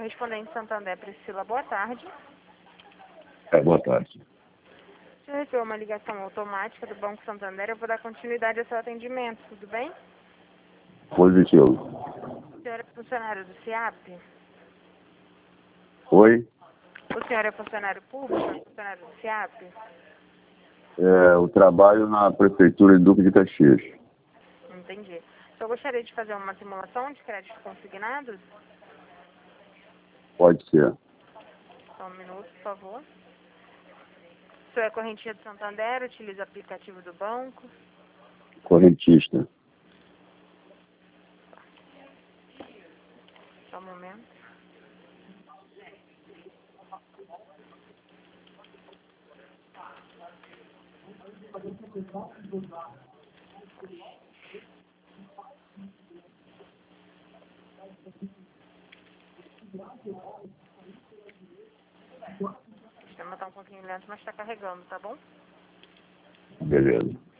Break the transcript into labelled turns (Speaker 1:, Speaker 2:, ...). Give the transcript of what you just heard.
Speaker 1: Correspondente Santander Priscila, boa tarde.
Speaker 2: Boa tarde.
Speaker 1: O senhor recebeu uma ligação automática do Banco Santander, eu vou dar continuidade ao seu atendimento, tudo bem?
Speaker 2: Positivo.
Speaker 1: O senhor é funcionário do CIAP?
Speaker 2: Oi?
Speaker 1: O senhor é funcionário público, é funcionário do CIAP?
Speaker 2: Eu trabalho na Prefeitura de Duque de Caxias.
Speaker 1: Entendi. O senhor gostaria de fazer uma simulação de crédito consignados?
Speaker 2: Pode ser.
Speaker 1: Só um minuto, por favor. O senhor é correntia do Santander, utiliza o aplicativo do banco?
Speaker 2: Correntista.
Speaker 1: Só um momento. O sistema está um pouquinho lento, mas está carregando, tá bom?
Speaker 2: Beleza.